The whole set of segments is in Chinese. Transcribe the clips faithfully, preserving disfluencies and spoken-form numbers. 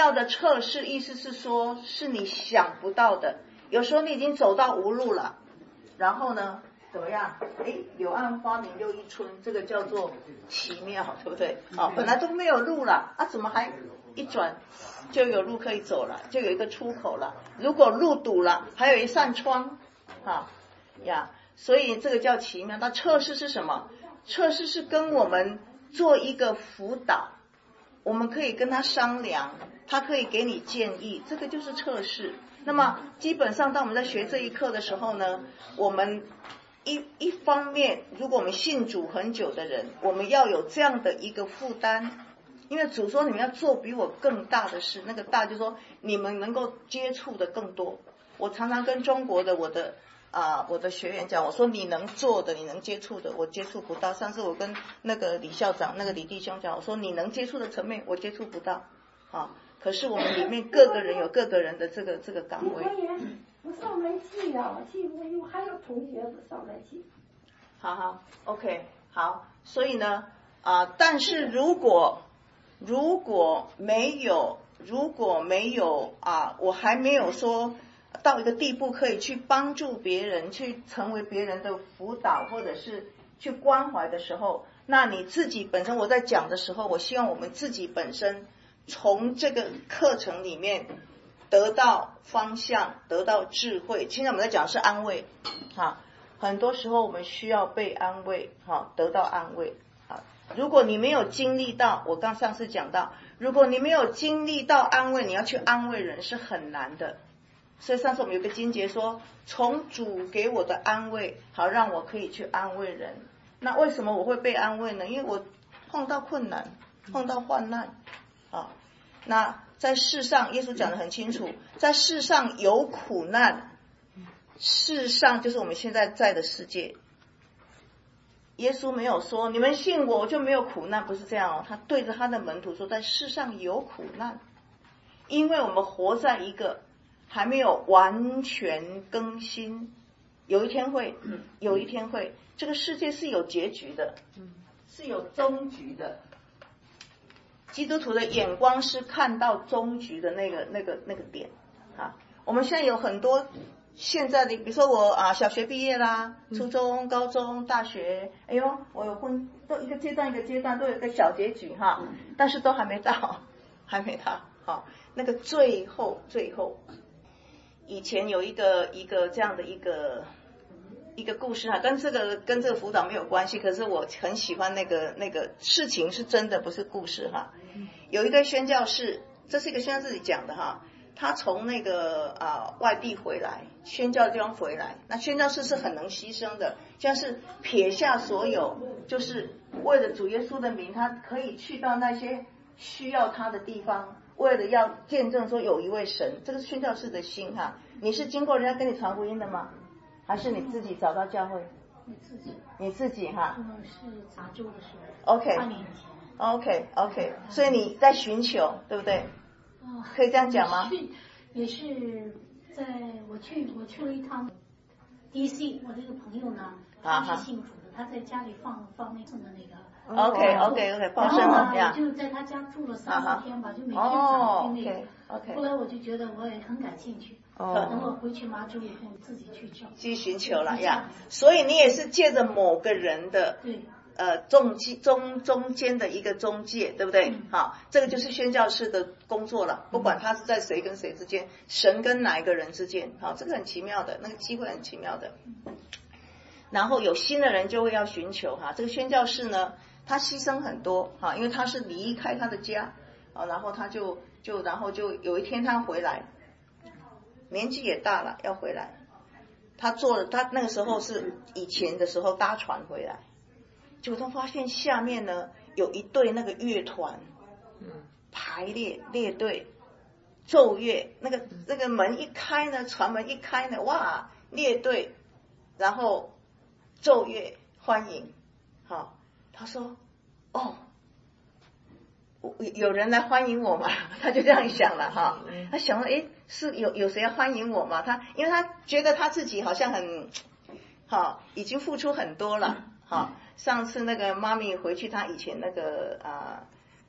到的测试，意思是说是你想不到的。有时候你已经走到无路了，然后呢怎么样？哎，柳暗花明又一村，这个叫做奇妙，对不对？哦，本来都没有路了啊，怎么还一转就有路可以走了，就有一个出口了。如果路堵了，还有一扇窗啊呀，所以这个叫奇妙。那测试是什么？测试是跟我们做一个辅导，我们可以跟他商量，他可以给你建议，这个就是测试。那么基本上当我们在学这一课的时候呢，我们一一方面，如果我们信主很久的人，我们要有这样的一个负担，因为主说你们要做比我更大的事，那个大就是说你们能够接触的更多。我常常跟中国的我的啊、呃、我的学员讲，我说你能做的你能接触的我接触不到。上次我跟那个李校长那个李弟兄讲，我说你能接触的层面我接触不到啊，可是我们里面各个人有各个人的这个这个岗位。 我上来记啊，记我有还有同学上来记。 好好 ，OK， 好，所以呢啊、呃，但是如果如果没有如果没有啊，我还没有说到一个地步可以去帮助别人，去成为别人的辅导或者是去关怀的时候，那你自己本身我在讲的时候，我希望我们自己本身从这个课程里面得到方向，得到智慧。现在我们在讲的是安慰啊，很多时候我们需要被安慰，哈，得到安慰啊。如果你没有经历到，我刚上次讲到，如果你没有经历到安慰，你要去安慰人是很难的。所以上次我们有个经节说，从主给我的安慰，好让我可以去安慰人。那为什么我会被安慰呢？因为我碰到困难，碰到患难啊。那在世上，耶稣讲得很清楚，在世上有苦难，世上就是我们现在在的世界。耶稣没有说你们信我就没有苦难，不是这样哦。他对着他的门徒说，在世上有苦难，因为我们活在一个还没有完全更新，有一天会，有一天会，这个世界是有结局的，是有终局的。基督徒的眼光是看到终局的那个那个那个点啊。我们现在有很多现在的，比如说我啊小学毕业啦，初中、高中、大学，哎呦，我有婚，都一个阶段一个阶段都有一个小结局哈，但是都还没到，还没到啊。那个最后最后，以前有一个一个这样的一个一个故事哈，跟这个跟这个辅导没有关系，可是我很喜欢那个那个事情是真的，不是故事哈。有一个宣教士，这是一个宣教士自己讲的哈，他从那个啊、呃、外地回来，宣教地方回来，那宣教士是很能牺牲的，像是撇下所有，就是为了主耶稣的名，他可以去到那些需要他的地方，为了要见证说有一位神，这个是宣教士的心哈。你是经过人家跟你传福音的吗？还是你自己找到教会？ 你自己。 你自己哈。 嗯，是查州的时候。 OK。 八年前。 OK OK， 所以你在寻求，对不对？ 哦， 可以这样讲吗？ 也是在我去我去了一趟 D C， 我这个朋友呢，他是信主的，他在家里放放那送的那个。 OK OK OK， 放生了呀。我就在他家住了三四天吧，就每天早听那个。 OK。 后来我就觉得我也很感兴趣。哦。等我回去麻州以后，自己去找。 去寻求了呀，所以你也是借着某个人的。 对。 呃，中中中间的一个中介，对不对？嗯、好，这个就是宣教士的工作了。不管他是在谁跟谁之间，神跟哪一个人之间，好，这个很奇妙的，那个机会很奇妙的。然后有新的人就会要寻求哈，这个宣教士呢，他牺牲很多哈，因为他是离开他的家啊，然后他就就然后就有一天他回来，年纪也大了要回来，他坐他那个时候是以前的时候搭船回来。结果他发现下面呢有一队那个乐团，排列列队奏乐，那个那个门一开呢，船门一开呢，哇，列队，然后奏乐欢迎，好，他说，哦，有人来欢迎我嘛，他就这样想了哈，他想了，诶，是有有谁要欢迎我嘛？他因为他觉得他自己好像很，好，已经付出很多了，好。上次那个妈咪回去，她以前那个啊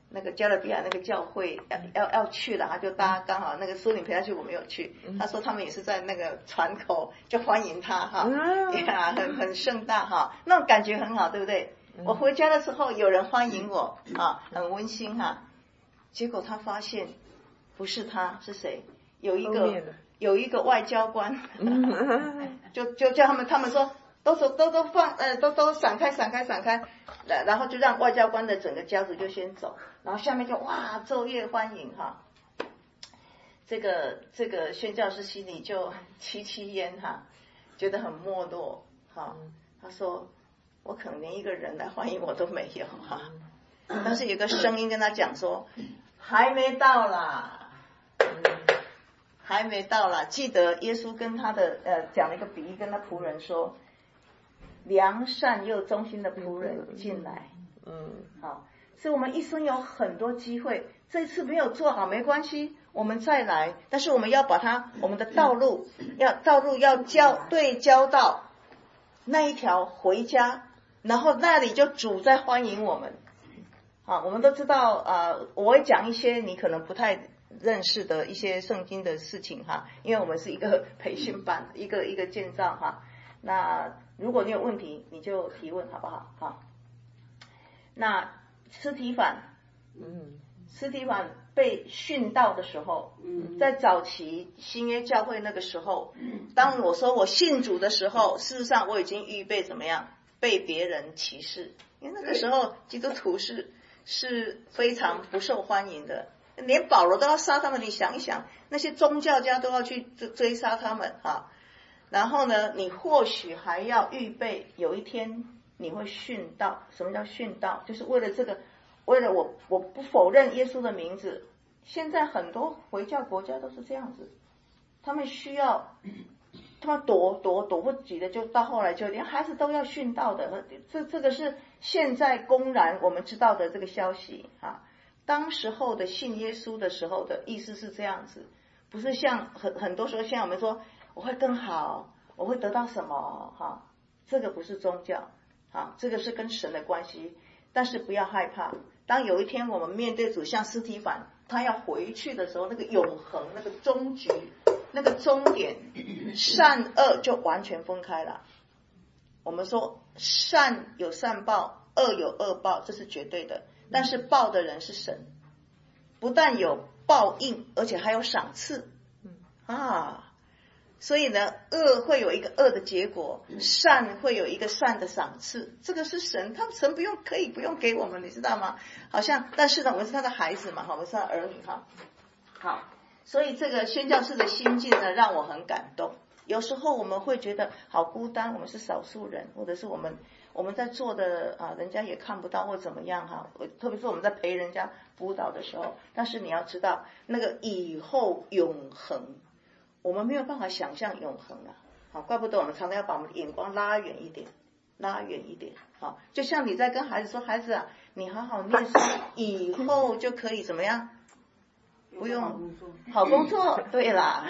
那个加勒比亚那个教会要要要去了，他就搭刚好那个苏宁陪他去，我没有去。他说他们也是在那个船口就欢迎他哈，呀，很很盛大哈，那种感觉很好，对不对？我回家的时候有人欢迎我啊，很温馨哈。结果他发现不是他是谁，有一个有一个外交官，就就叫他们他们说。都走，都都放，呃，都都闪开，闪开，闪开，然后就让外交官的整个家族就先走，然后下面就哇昼夜欢迎哈。这个这个宣教师心里就戚戚焉哈，觉得很没落哈。他说我可能连一个人来欢迎我都没有哈，但是有个声音跟他讲说还没到啦。还没到啦，记得耶稣跟他的呃讲了一个比喻，跟他仆人说。良善又忠心的仆人进来，嗯，好，所以我们一生有很多机会，这次没有做好没关系，我们再来，但是我们要把它，我们的道路要道路要交对交到那一条回家，然后那里就主在欢迎我们，好，我们都知道啊、呃，我会讲一些你可能不太认识的一些圣经的事情哈，因为我们是一个培训班，一个一个建造哈，那。如果你有问题，你就提问好不好？好，那司提反，嗯，司提反被殉道的时候，嗯，在早期新约教会那个时候，当我说我信主的时候，事实上我已经预备怎么样被别人歧视，因为那个时候基督徒是是非常不受欢迎的，连保罗都要杀他们，你想一想，那些宗教家都要去追杀他们哈。然后呢，你或许还要预备有一天你会殉道。什么叫殉道？就是为了这个，为了我我不否认耶稣的名字。现在很多回教国家都是这样子，他们需要他们躲躲躲不及的，就到后来就连孩子都要殉道的。这这个是现在公然我们知道的这个消息啊。当时候的信耶稣的时候的意思是这样子，不是像很很多时候像我们说。我会更好，我会得到什么？哈，这个不是宗教，哈，这个是跟神的关系。但是不要害怕，当有一天我们面对主，像司提反，他要回去的时候，那个永恒、那个终局、那个终点，善恶就完全分开了。我们说善有善报，恶有恶报，这是绝对的。但是报的人是神，不但有报应，而且还有赏赐。啊。所以呢，恶会有一个恶的结果，善会有一个善的赏赐，这个是神，他神不用可以不用给我们，你知道吗？好像，但是呢，我们是他的孩子嘛，我们是他的儿女哈。好，所以这个宣教士的心境呢，让我很感动。有时候我们会觉得好孤单，我们是少数人，或者是我们我们在做的啊，人家也看不到或怎么样哈。特别是我们在陪人家辅导的时候，但是你要知道，那个以后永恒。我们没有办法想象永恒啊，好，怪不得我们常常要把我们的眼光拉远一点，拉远一点，好，就像你在跟孩子说，孩子啊，你好好念书，以后就可以怎么样？不用好工作，对啦，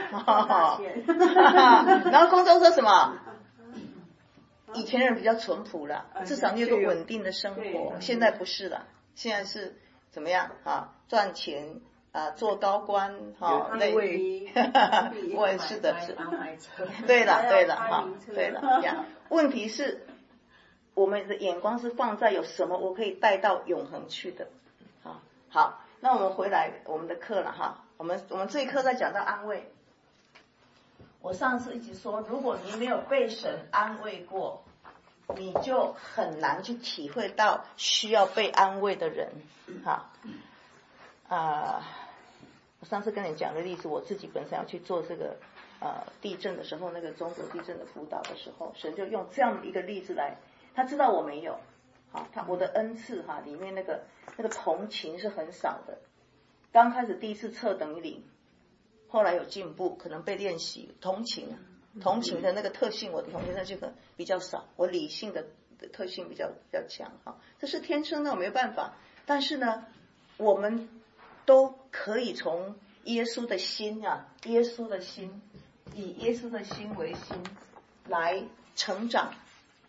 然后工作说什么？以前人比较淳朴了，至少你有个稳定的生活，现在不是了，现在是怎么样啊？赚钱。啊，做高官哈，类我也是的，是，对了，对了，哈，对了，这样。问题是，我们的眼光是放在有什么我可以带到永恒去的，好，好，那我们回来我们的课了哈，我们我们这一课在讲到安慰。我上次一直说，如果你没有被神安慰过，你就很难去体会到需要被安慰的人，哈。啊、呃，我上次跟你讲的例子，我自己本身要去做这个呃地震的时候，那个中国地震的辅导的时候，神就用这样的一个例子来，他知道我没有，好，他我的恩赐哈里面那个那个同情是很少的，刚开始第一次测等于零，后来有进步，可能被练习同情，同情的那个特性，我的同情特性比较少，我理性的特性比较比较强哈，这是天生的，我没有办法，但是呢，我们都可以从耶稣的心啊，耶稣的心，以耶稣的心为心来成长。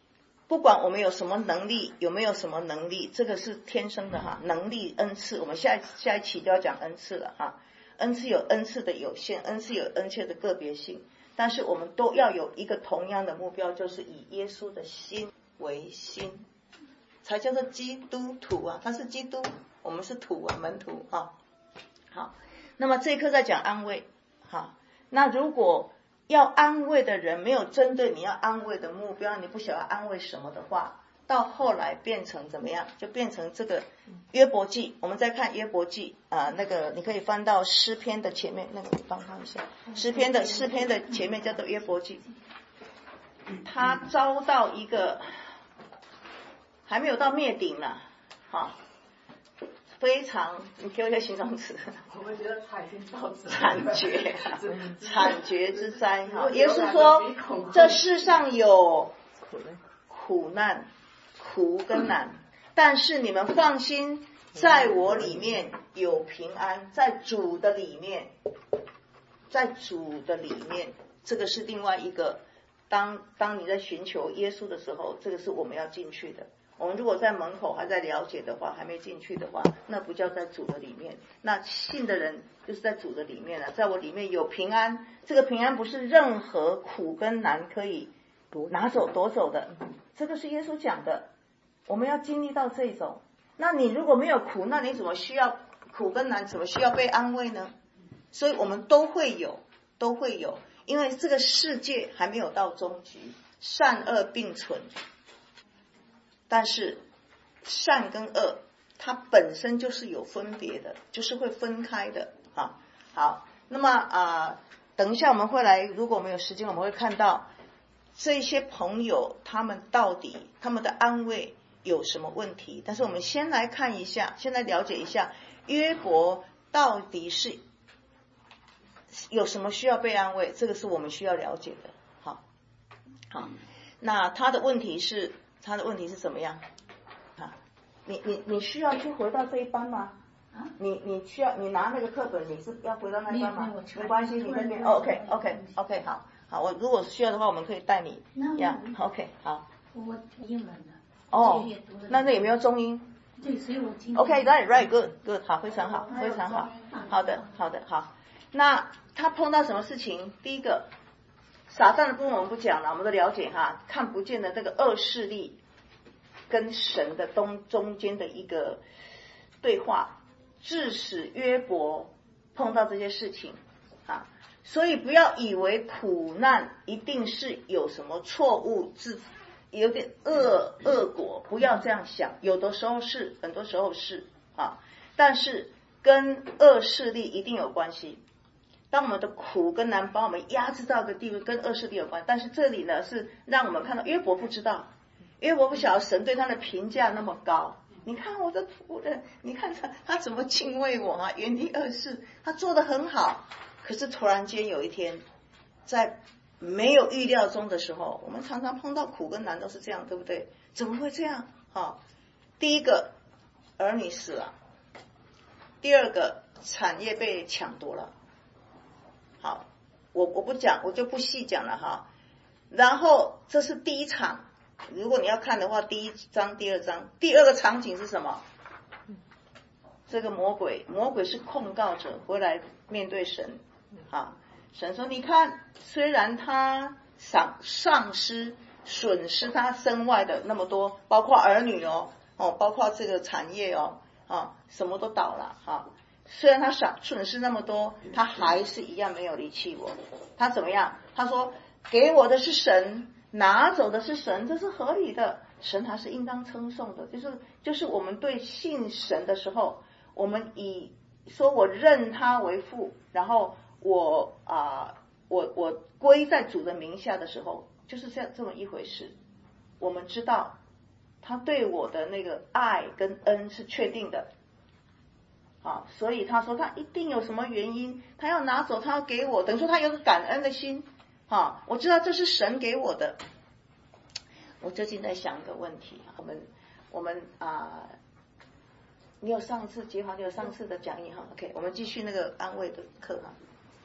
不管我们有什么能力，有没有什么能力，这个是天生的哈，能力恩赐，我们下下一期就要讲恩赐了哈。恩赐有恩赐的有限，恩赐有恩赐的个别性，但是我们都要有一个同样的目标，就是以耶稣的心为心，才叫做基督徒啊，他是基督，我们是徒啊，门徒啊。好，那么这一课在讲安慰，好，那如果要安慰的人没有针对你要安慰的目标，你不晓得安慰什么的话，到后来变成怎么样？就变成这个约伯记。我们再看约伯记啊、呃，那个你可以翻到诗篇的前面，那个我帮他一下，诗篇的诗篇的前面叫做约伯记。他遭到一个还没有到灭顶呢，好，非常，你给我一个形容词。 我们觉得他已经到惨绝，惨绝之灾哈。耶稣说，这世上有苦难。苦跟难，但是你们放心，在我里面有平安，在主的里面，在主的里面，这个是另外一个。当当你在寻求耶稣的时候，这个是我们要进去的。我们如果在门口还在了解的话，还没进去的话，那不叫在主的里面。那信的人就是在主的里面了，在我里面有平安。这个平安不是任何苦跟难可以拿走夺走的，这个是耶稣讲的。我们要经历到这种，那你如果没有苦，那你怎么需要苦跟难，怎么需要被安慰呢？所以我们都会有，都会有，因为这个世界还没有到终局，善恶并存，但是善跟恶它本身就是有分别的，就是会分开的啊。好，那么啊、呃，等一下我们会来，如果我们有时间，我们会看到这些朋友他们到底他们的安慰有什么问题？但是我们先来看一下，先来了解一下约伯到底是有什么需要被安慰，这个是我们需要了解的。好，好，那他的问题是，他的问题是怎么样？啊，你你你需要去回到这一班吗？啊，你你需要你拿那个课本，你是要回到那一班吗？没关系，你那边、哦、OK OK OK 好，好，我如果需要的话，我们可以带你。呀、yeah, OK 好。 我英文的。 哦，那这有没有中英？ 对，所以我听。 OK, right, right, good, good, 好，非常好，非常好，好的，好的，好。那他碰到什么事情？第一个，撒旦的部分我们不讲了，我们都了解哈，看不见的这个恶势力跟神的中中间的一个对话，致使约伯碰到这些事情啊。所以不要以为苦难一定是有什么错误自。有点恶恶果，不要这样想，有的时候是，很多时候是啊，但是跟恶势力一定有关系。当我们的苦跟难把我们压制到一个地步，跟恶势力有关。但是这里呢，是让我们看到约伯不知道，约伯不晓得神对他的评价那么高。你看我的仆人，你看他他怎么敬畏我啊，远离恶事，他做得很好。可是突然间有一天，在没有预料中的时候，我们常常碰到苦跟难都是这样，对不对？怎么会这样？好，第一个儿女死了，第二个产业被抢夺了。好，我我不讲，我就不细讲了哈。然后这是第一场，如果你要看的话，第一章、第二章，第二个场景是什么？这个魔鬼，魔鬼是控告者，回来面对神啊。神说：“你看，虽然他丧丧失、损失他身外的那么多，包括儿女哦，哦，包括这个产业哦，啊，什么都倒了哈、啊。虽然他损损失那么多，他还是一样没有离弃我。他怎么样？他说：给我的是神，拿走的是神，这是合理的。神还是应当称颂的。就是就是我们对信神的时候，我们以说我认他为父，然后。”我啊、呃，我我归在主的名下的时候，就是这样这么一回事。我们知道他对我的那个爱跟恩是确定的，啊，所以他说他一定有什么原因，他要拿走，他要给我，等于说他有个感恩的心，啊，我知道这是神给我的。我最近在想一个问题，我们我们啊、呃，你有上次杰华，你有上次的讲义哈 ，OK， 我们继续那个安慰的课哈。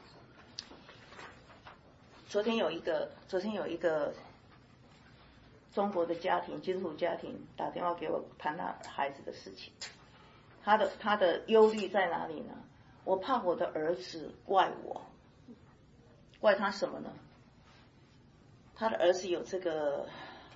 昨天有一个，昨天有一个中国的家庭，基督徒家庭打电话给我谈他孩子的事情，他的他的忧虑在哪里呢？我怕我的儿子怪我，怪他什么呢？他的儿子有这个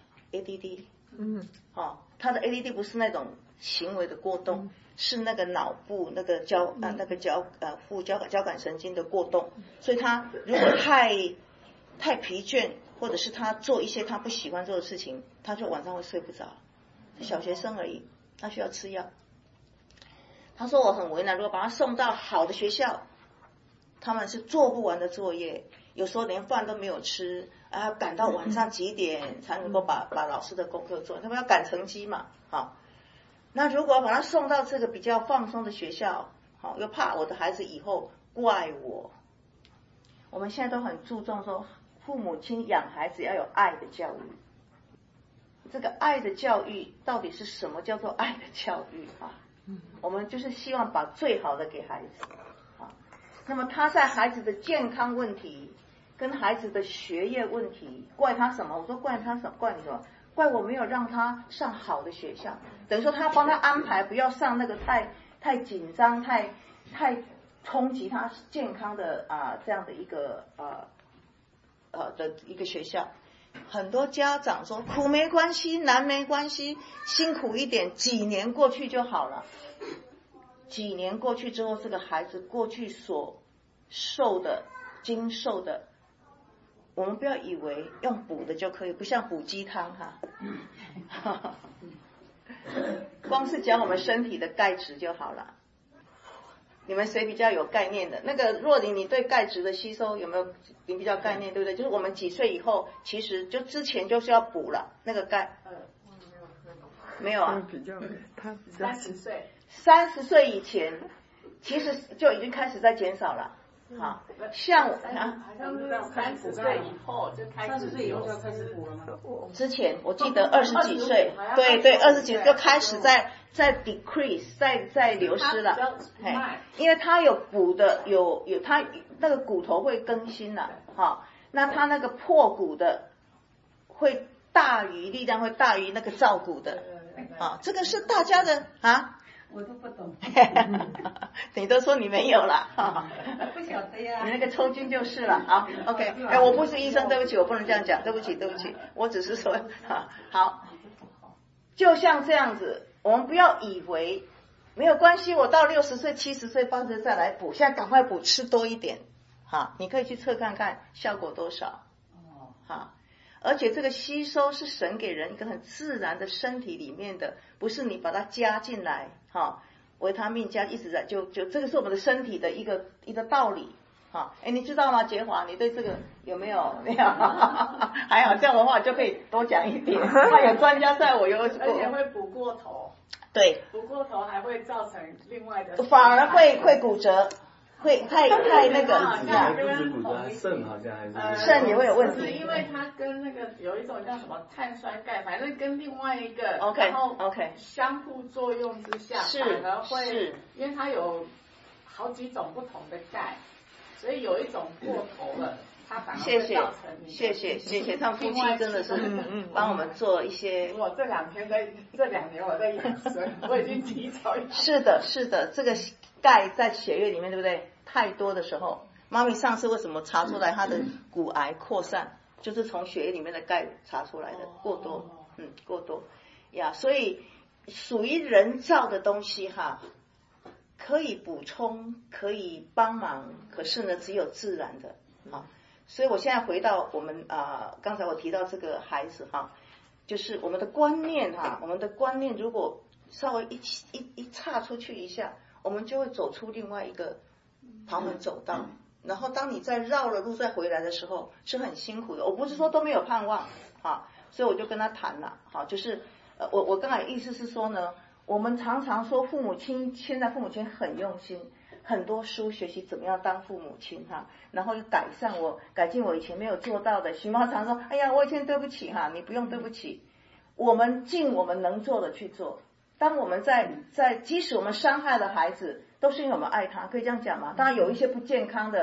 A D D， 嗯，哦，他的 A D D 不是那种行为的过动，嗯、是那个脑部那个交啊那个交呃副交感交感神经的过动，所以他如果太太疲倦，或者是他做一些他不喜欢做的事情，他就晚上会睡不着。小学生而已，他需要吃药。他说我很为难，如果把他送到好的学校，他们是做不完的作业，有时候连饭都没有吃，啊，赶到晚上几点才能够把把老师的功课做，他们要赶成绩嘛，好。那如果把他送到这个比较放松的学校，好，又怕我的孩子以后怪我。我们现在都很注重说，父母亲养孩子要有爱的教育。这个爱的教育到底是什么叫做爱的教育啊？我们就是希望把最好的给孩子啊。那么他在孩子的健康问题跟孩子的学业问题，怪他什么？我说怪他什么？怪你什么？怪我没有让他上好的学校，等于说他帮他安排不要上那个太太紧张、太太冲击他健康的啊、呃、这样的一个呃呃的一个学校。很多家长说苦没关系，难没关系，辛苦一点，几年过去就好了。几年过去之后，这个孩子过去所受的、经受的，我们不要以为用补的就可以，不像补鸡汤哈。光是讲我们身体的钙质就好了。你们谁比较有概念的？那个若琳，你对钙质的吸收有没有你比较概念，对不对？就是我们几岁以后，其实就之前就是要补了那个钙。呃，没有啊。 比较，他三十岁。 三十岁以前，其实就已经开始在减少了。好，像我啊，好像是三十岁以后就开始，三十岁以后就开始补了吗？ 之前我记得二十几岁，对对，二十几岁就开始在在 decrease， 在在流失了，嘿，因为它有补的，有有它那个骨头会更新了，哈，那它那个破骨的会大于力量会大于那个造骨的，啊，这个是大家的啊。 我都不懂， 你都说你没有了， 不晓得呀。 你那个抽筋就是了，好 ，OK， 哎，我不是医生，对不起，我不能这样讲，对不起，对不起，我只是说，好，就像这样子，我们不要以为没有关系，我到六十岁、七十岁、八十岁再来补，现在赶快补，吃多一点，哈，你可以去测看看效果多少，哈。而且这个吸收是神给人一个很自然的身体里面的，不是你把它加进来，哈，维他命加一直在就就这个是我们的身体的一个一个道理，哈，哎，你知道吗，杰华，你对这个有没有？没有，还好，这样的话就可以多讲一点。那有专家在我有，而且会补过头， 对， 补过头还会造成另外的， 反而会会骨折。会太太那个， 肾好像还是肾也会有问题， 是因为它跟那个有一种叫什么碳酸钙，反正跟另外一个 ，OK， 然后 OK 相互作用之下， 是反而会，因为它有好几种不同的钙，所以有一种过头了，它反而会造成你。 谢谢谢谢，他们夫妻真的是帮我们做一些。 我这两天在这两年我在养生，我已经提早。 是的是的，这个钙在血液里面，对不对？太多的时候，妈咪上次为什么查出来她的骨癌扩散，就是从血液里面的钙查出来的过多，嗯，过多呀，所以属于人造的东西哈，可以补充，可以帮忙，可是呢，只有自然的啊。所以我现在回到我们啊、呃，刚才我提到这个孩子哈，就是我们的观念哈，我们的观念如果稍微一一一岔出去一下，我们就会走出另外一个旁门走道，然后当你再绕了路再回来的时候是很辛苦的。我不是说都没有盼望啊，所以我就跟他谈了，好，就是呃我我刚才意思是说呢，我们常常说父母亲，现在父母亲很用心，很多书学习怎么样当父母亲哈，然后改善我改进我以前没有做到的。徐妈常说，哎呀，我以前对不起哈，你不用对不起，我们尽我们能做的去做。当我们在在即使我们伤害了孩子，都是因为我们爱他，可以这样讲吗？当然有一些不健康的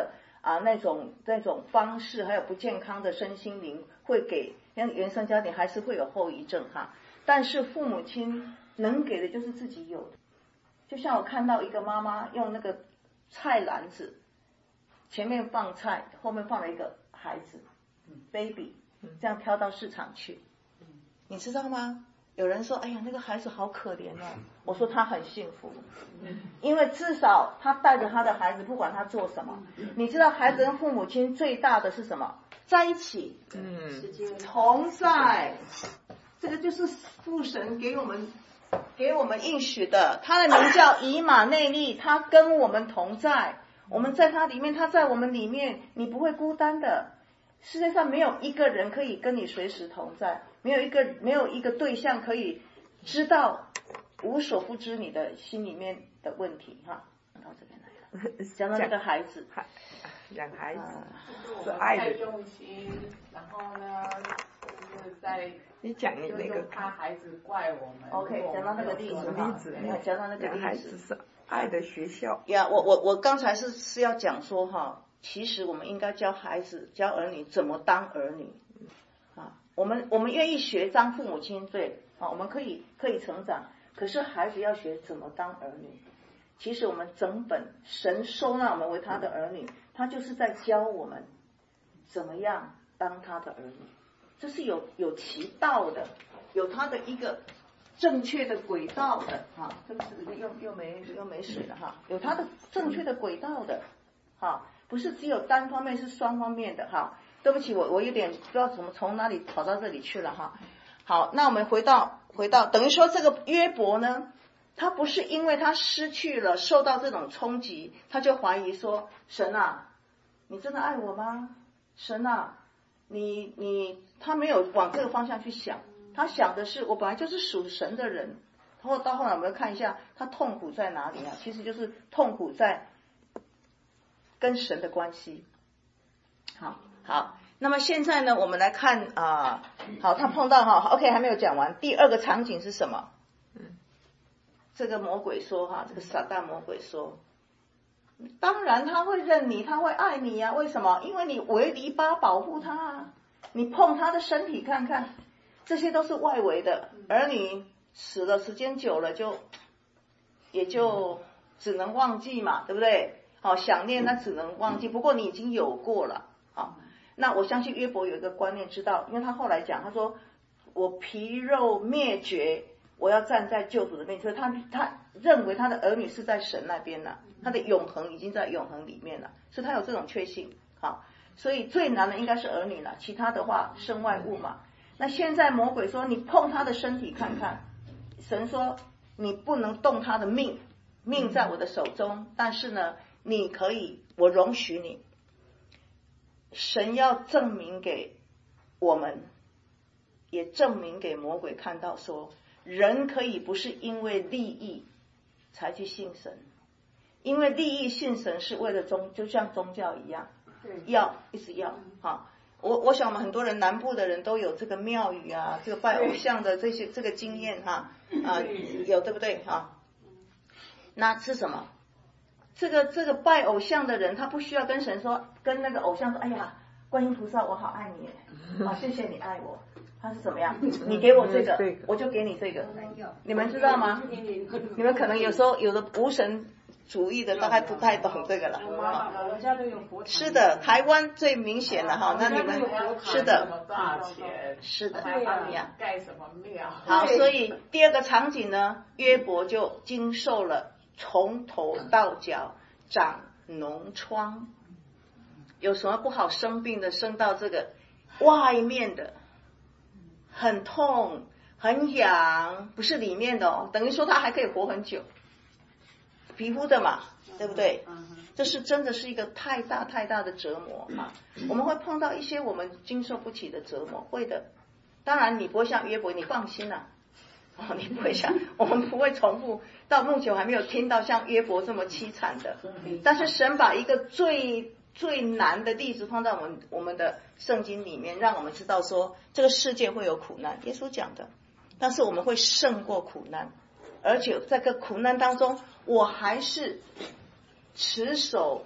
啊那种那种方式，还有不健康的身心灵，会给像原生家庭还是会有后遗症哈。但是父母亲能给的就是自己有的，就像我看到一个妈妈用那个菜篮子，前面放菜，后面放了一个孩子 baby， 这样挑到市场去，你知道吗？有人说哎呀那个孩子好可怜哦，我说他很幸福，因为至少他带着他的孩子，不管他做什么，你知道孩子跟父母亲最大的是什么？在一起，嗯，同在，这个就是父神给我们给我们应许的，他的名叫以马内利，他跟我们同在，我们在他里面，他在我们里面，你不会孤单的。世界上没有一个人可以跟你随时同在，没有一个没有一个对象可以知道无所不知你的心里面的问题哈。到这边来了，讲到那个孩子， 养孩子， 是爱的用心，然后呢，就是在你讲你那个， 怕孩子怪我们。 OK， 讲到那个例子哈，讲到那个例子是爱的学校。 呀，我我我刚才是是要讲说哈。其实我们应该教孩子、教儿女怎么当儿女啊。我们我们愿意学当父母亲，对啊，我们可以可以成长。可是孩子要学怎么当儿女。其实我们整本神收纳我们为他的儿女，他就是在教我们怎么样当他的儿女。这是有有其道的，有他的一个正确的轨道的哈。这个是又又没又没水了哈，有他的正确的轨道的哈。不是只有单方面，是双方面的哈。对不起，我我有点不知道怎么从哪里跑到这里去了哈。好，那我们回到回到，等于说这个约伯呢，他不是因为他失去了，受到这种冲击，他就怀疑说，神啊，你真的爱我吗？神啊，你你他没有往这个方向去想，他想的是我本来就是属神的人。然后到后来我们看一下他痛苦在哪里啊？其实就是痛苦在跟神的关系。好，好，那么现在呢，我们来看啊、呃，好，他碰到哈 ，OK， 还没有讲完。第二个场景是什么？嗯，这个魔鬼说哈，这个撒旦魔鬼说，当然他会认你，他会爱你呀、啊。为什么？因为你围篱笆保护他啊，你碰他的身体看看，这些都是外围的，而你死了时间久了就，也就只能忘记嘛，对不对？好，想念那只能忘记，不过你已经有过了。好，那我相信约伯有一个观念知道，因为他后来讲，他说我皮肉灭绝，我要站在救主的面前。他他认为他的儿女是在神那边了，他的永恒已经在永恒里面了，所以他有这种确信。好，所以最难的应该是儿女了，其他的话身外物嘛。那现在魔鬼说你碰他的身体看看，神说你不能动他的命，命在我的手中，但是呢你可以，我容许你。神要证明给我们，也证明给魔鬼看到说，人可以不是因为利益才去信神，因为利益信神是为了宗，就像宗教一样，要一直要哈。我我想我们很多人南部的人都有这个庙宇啊，这个拜偶像的这些这个经验哈啊，有对不对哈？那是什么？这个这个拜偶像的人，他不需要跟神说，跟那个偶像说，哎呀，观音菩萨，我好爱你，啊，谢谢你爱我。他是怎么样？你给我这个，我就给你这个。你们知道吗？你们可能有时候有的无神主义的，大概不太懂这个了。是的，台湾最明显的哈，那你们是的，是的，对呀， 盖什么庙？ 好，所以第二个场景呢，约伯就经受了。从头到脚长脓疮，有什么不好？生病的生到这个外面的，很痛很痒，不是里面的哦，等于说他还可以活很久，皮肤的嘛，对不对？这是真的是一个太大太大的折磨啊！我们会碰到一些我们经受不起的折磨，会的。当然你不会像约伯，你放心啦、啊。哦，你不会像我们不会重复，到目前我还没有听到像约伯这么凄惨的。但是神把一个最最难的例子放在我们我们的圣经里面，让我们知道说这个世界会有苦难，耶稣讲的。但是我们会胜过苦难，而且在这个苦难当中，我还是持守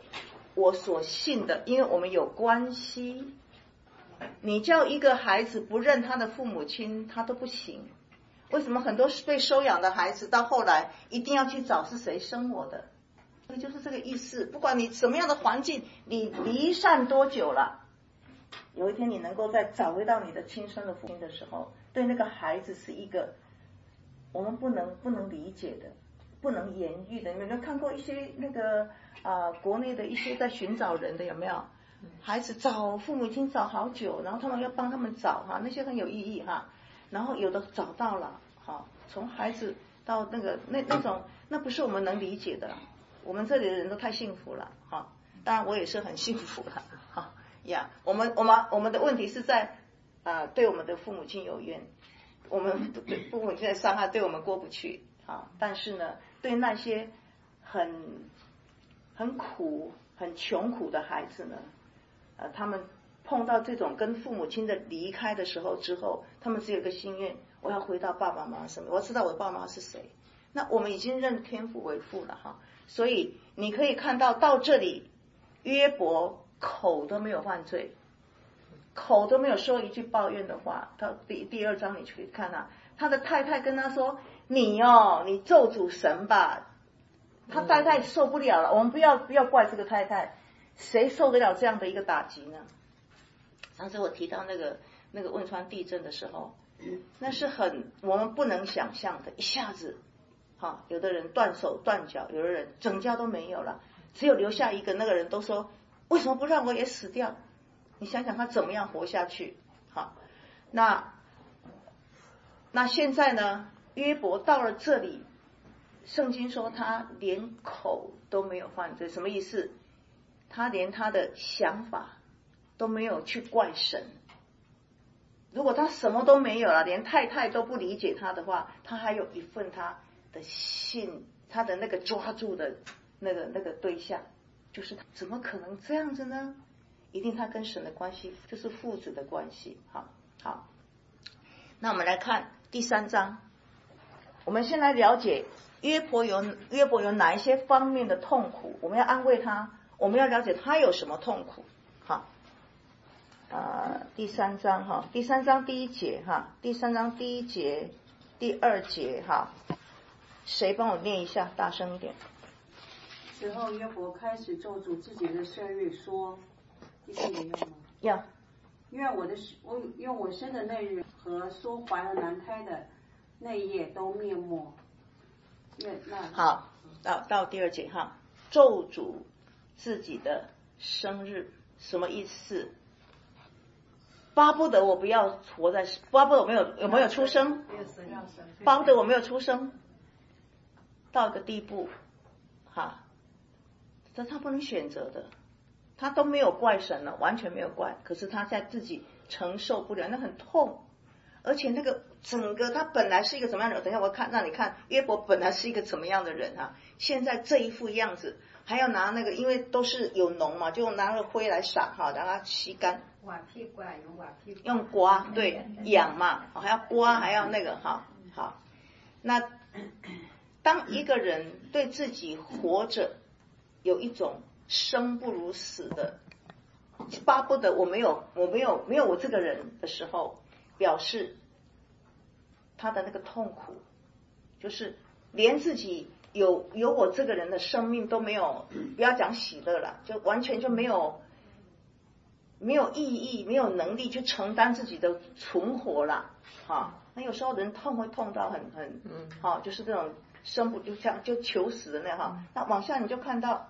我所信的，因为我们有关系。你叫一个孩子不认他的父母亲，他都不行。为什么很多被收养的孩子到后来一定要去找是谁生我的？所以就是这个意思。不管你什么样的环境，你离散多久了，有一天你能够再找回到你的亲生的父亲的时候，对那个孩子是一个我们不能不能理解的，不能言喻的。你们有没有看过一些那个啊、呃、国内的一些在寻找人的，有没有？孩子找父母亲找好久，然后他们要帮他们找哈，那些很有意义哈。然后有的找到了，哈，从孩子到那个那那种，那不是我们能理解的。我们这里的人都太幸福了，哈。当然我也是很幸福的，哈呀。我们我们我们的问题是在啊、呃，对我们的父母亲有冤，我们对父母亲的伤害对我们过不去，啊。但是呢，对那些很很苦、很穷苦的孩子呢。呃，他们碰到这种跟父母亲的离开的时候之后，他们只有一个心愿，我要回到爸爸妈妈身边，我要知道我的爸爸妈妈是谁。那我们已经认天父为父了哈，所以你可以看到到这里，约伯口都没有犯罪，口都没有说一句抱怨的话。到第第二章你去看啊，他的太太跟他说：“你哦，你咒诅神吧。”他太太受不了了，我们不要不要怪这个太太。谁受得了这样的一个打击呢？上次我提到那个那个汶川地震的时候，那是很我们不能想象的，一下子，哈，有的人断手断脚，有的人整家都没有了，只有留下一个，那个人都说为什么不让我也死掉？你想想他怎么样活下去？好，那那现在呢？约伯到了这里，圣经说他连口都没有犯罪，什么意思？他连他的想法都没有去怪神。如果他什么都没有了，连太太都不理解他的话，他还有一份他的信，他的那个抓住的那个那个对象，就是怎么可能这样子呢？一定他跟神的关系就是父子的关系。好，好，那我们来看第三章，我们先来了解约伯有约伯有哪一些方面的痛苦，我们要安慰他。我们要了解他有什么痛苦，哈，呃，第三章哈，第三章第一节哈，第三章第一节、第二节哈，谁帮我念一下，大声一点。 之后约伯开始咒诅自己的生日，说：“第四节用吗？ 要。 愿我的我愿我生的那日和说怀了男胎的那夜都灭没。”愿那好，到到第二节哈，咒诅自己的生日什么意思？巴不得我不要活在，巴不得我没有有没有出生，巴不得我没有出生，到一个地步，哈，这他不能选择的，他都没有怪神了，完全没有怪，可是他在自己承受不了，那很痛，而且那个整个他本来是一个怎么样的人？等一下我看让你看约伯本来是一个怎么样的人啊？现在这一副样子。还要拿那个，因为都是有脓嘛，就拿那个灰来撒哈，让它吸干。用刮，对，痒嘛，还要刮，还要那个哈，好。那当一个人对自己活着有一种生不如死的，巴不得我没有，我没有，没有我这个人的时候，表示他的那个痛苦，就是连自己。有有我这个人的生命都没有，不要讲喜乐了，就完全就没有没有意义，没有能力去承担自己的存活了，哈。那有时候人痛会痛到很很，好，就是这种生不就像就求死的那样哈。那往下你就看到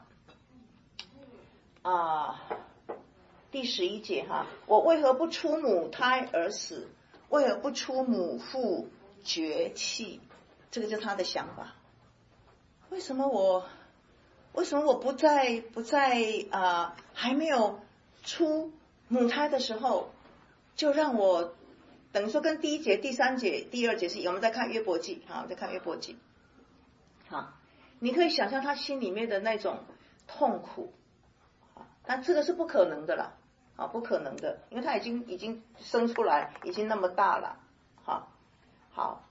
啊，第十一节哈，我为何不出母胎而死？为何不出母腹绝气？这个就是他的想法。为什么我为什么我不在不在啊、呃、还没有出母胎的时候就让我等于说跟第一节第三节第二节是我们在看约伯记啊，我们在看约伯记啊，你可以想象他心里面的那种痛苦啊，但这个是不可能的啦啊，不可能的，因为他已经已经生出来已经那么大了。好，好，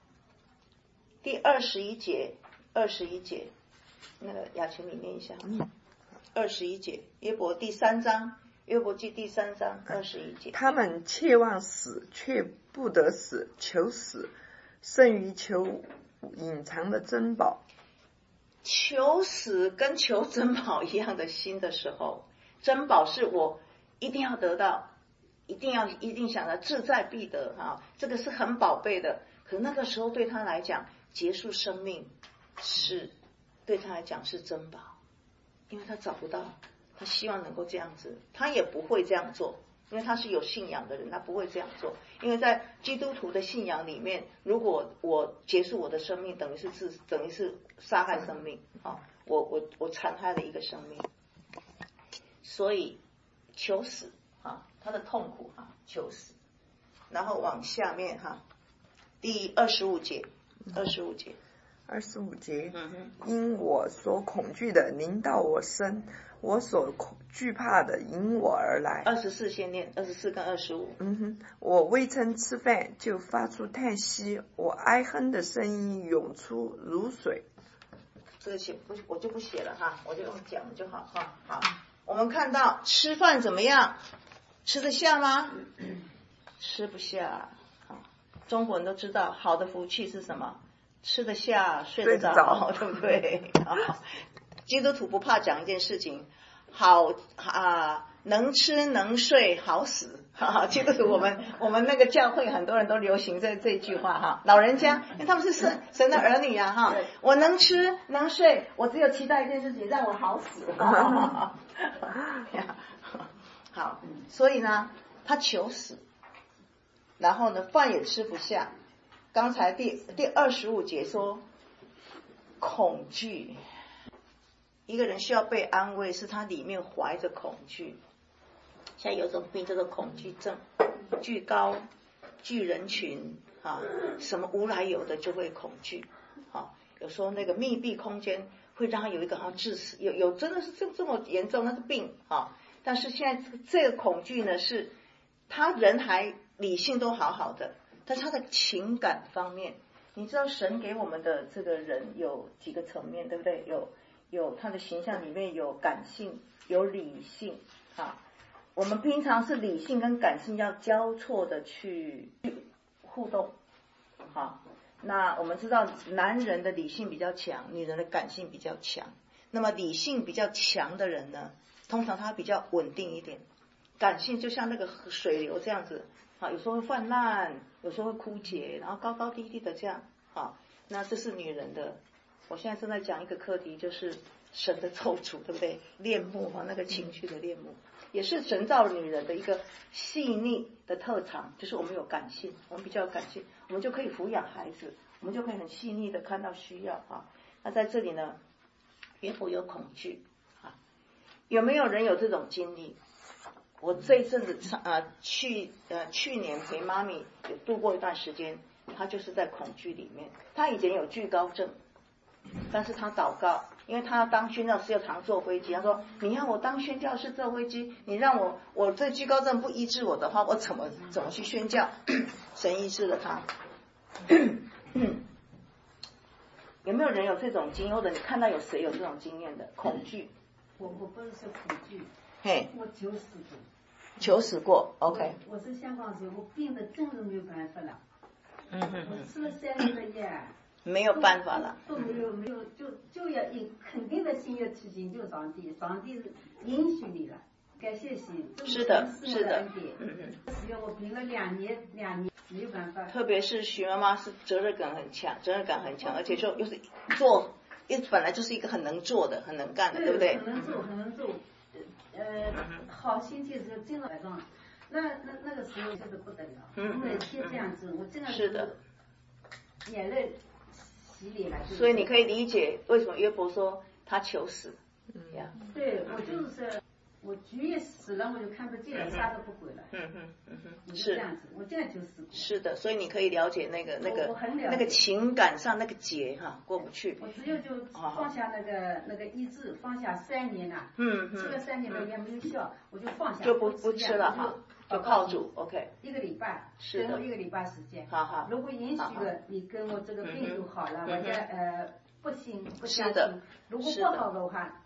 第二十一节二十一节，那个雅群你念一下。 二十一节，约伯第三章，约伯记第三章二十一节。 他们切望死，却不得死；求死，胜于求隐藏的珍宝。 求死跟求珍宝一样的心的时候，珍宝是我一定要得到，一定要一定想到志在必得啊，这个是很宝贝的。可那个时候对他来讲，结束生命是对他来讲是珍宝，因为他找不到，他希望能够这样子，他也不会这样做，因为他是有信仰的人，他不会这样做。因为在基督徒的信仰里面，如果我结束我的生命，等于是自等于是杀害生命啊，我我我残害了一个生命，所以求死啊，他的痛苦啊，求死。然后往下面哈，第二十五节，二十五节， 二十五节， 嗯哼， 因我所恐惧的临到我身，我所恐惧怕的引我而来。 二十四先念，二十四跟二十五。 嗯哼，我未曾吃饭就发出叹息，我哀哼的声音涌出如水。 这个写不，我就不写了哈，我就用讲就好哈。好，我们看到吃饭怎么样？吃得下吗？吃不下。中国人都知道，好的福气是什么？吃得下，睡得着，对不对？基督徒不怕讲一件事情，好啊，能吃能睡好死。哈，基督徒我们我们那个教会很多人都流行这这句话哈，老人家，因为他们是神神的儿女啊哈，我能吃能睡，我只有期待一件事情，让我好死。好，所以呢，他求死，然后呢，饭也吃不下。刚才第第二十五节说，恐惧，一个人需要被安慰，是他里面怀着恐惧。现在有种病叫做恐惧症，惧高、惧人群啊，什么无来由的就会恐惧啊。有时候那个密闭空间会让他有一个好像致死，有有真的是这这么严重，那是病啊。但是现在这个这个恐惧呢，是他人还理性都好好的，但是他的情感方面，你知道神给我们的这个人有几个层面，对不对？有有他的形象里面有感性，有理性啊。我们平常是理性跟感性要交错的去互动，好，那我们知道男人的理性比较强，女人的感性比较强。那么理性比较强的人呢，通常他比较稳定一点，感性就像那个水流这样子啊，有时候会泛滥，有时候会枯竭，然后高高低低的这样啊。那这是女人的。我现在正在讲一个课题，就是神的咒诅，对不对？恋慕啊，那个情绪的恋慕。也是神造女人的一个细腻的特长，就是我们有感性，我们比较有感性，我们就可以抚养孩子，我们就可以很细腻的看到需要啊。那在这里呢，约伯有恐惧啊，有没有人有这种经历？我这一阵子呃去呃去年陪妈咪有度过一段时间，她就是在恐惧里面，她以前有惧高症，但是她祷告。因为他要当宣教师要常坐飞机，他说你要我当宣教师坐飞机，你让我我这惧高症不医治我的话，我怎么怎么去宣教？神医治了他。有没有人有这种经验，或者你看到有谁有这种经验的恐惧？ 我我不是说恐惧， 嘿， 我求死过。 求死过 ，OK。 我是香港时候，我病的真是没有办法了。 嗯哼哼。 我吃了三年的药。 没有办法了， 都没有没有，就就要以肯定的心要去寻求上帝，上帝允许你了，感谢神， 是的，是的， 嗯嗯。只要我病了两年，两年没有办法。 特别是徐妈妈是责任感很强，责任感很强，而且说又是做，一本来就是一个很能做的、很能干的，对不对？ 很能做，很能做。呃，好心情是真的来上，那那那个时候就是不得了，因为天这样子，我真的是的， 眼泪。 所以你可以理解为什么约伯说他求死。 嗯，对，我就是我局也死了，我就看不见了，啥都不管了。嗯哼，嗯哼，是这样子，我这样就死。 是的，所以你可以了解那个那个那个情感上那个结哈过不去。 我只有就放下那个那个医治，放下三年了。 嗯嗯。 吃了三年的药没有效，我就放下。 就不不吃了哈。就靠主 ，OK。 一个礼拜， 是等我一个礼拜时间。 好好。 如果允许了，你跟我这个病就好了，我家呃不行不相信。 如果不好的话，